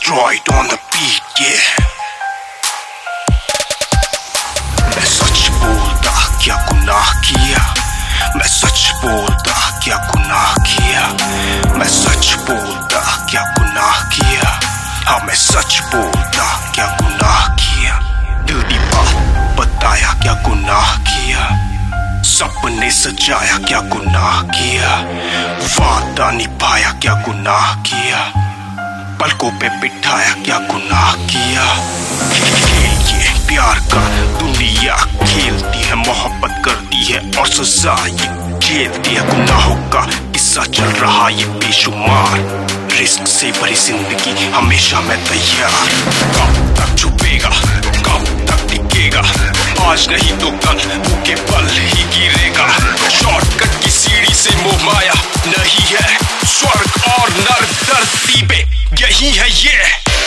destroyed on the beat, yeah. मैं सच बोलता क्या गुनाह किया, मैं सच बोलता क्या गुनाह किया, मैं सच बोलता क्या गुनाह किया, हाँ मैं सच बोलता क्या गुनाह किया। दिल की बात बताया क्या गुनाह किया, सपने सजाया क्या गुनाह किया, वादा निभाया क्या गुनाह किया, पलकों पे बिठाया क्या गुनाह किया। ये प्यार का दुनिया खेलती है, मोहब्बत करती है और सजा ये झेलती है। गुनाहों का किस्सा चल रहा ये बेशुमार, रिस्क से भरी जिंदगी हमेशा मैं तैयार। कब तक छुपेगा, कब तक टिकेगा, आज नहीं तो कल भूखे पल ही गिरेगा। शॉर्टकट की सीढ़ी से मोह माया नहीं है, स्वर्ग और नर धरती पे यही है ये।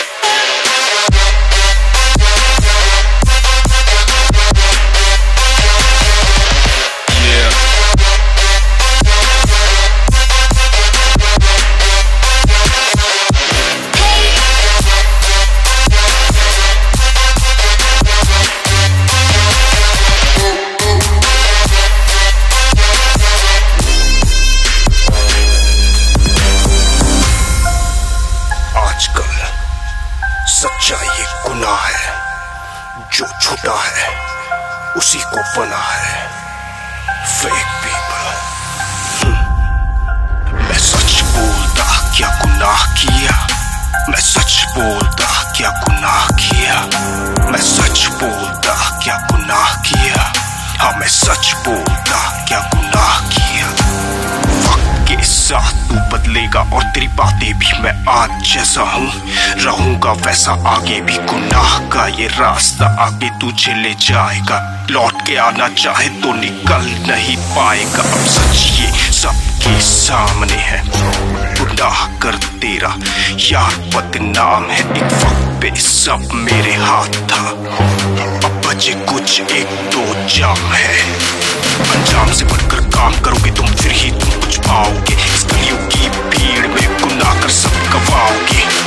सच्चाई एक गुनाह है, जो झूठा है उसी को बना है फेक पीपल। मैं सच बोलता क्या गुनाह किया, मैं सच बोलता क्या गुनाह किया, मैं सच बोलता क्या गुनाह किया, हाँ मैं सच बोलता क्या गुनाह किया। वक्त के साथ तू बदलेगा और तेरी बातें भी, मैं आज जैसा हूँ रहूंगा वैसा आगे भी। गुनाह का ये रास्ता आगे तुझे ले जाएगा, लौट के आना चाहे तो निकल नहीं पाएगा। अब सच ये सबके सामने है, गुनाह कर तेरा यार बदनाम है। एक वक्त पे सब मेरे हाथ था, अब बचे कुछ एक दो जाम है। अंजाम से बढ़कर काम करोगे तुम, फिर ही तुम कुछ पाओगे। इस कलियुग की भीड़ में गुनाह कर सब गवाओगे।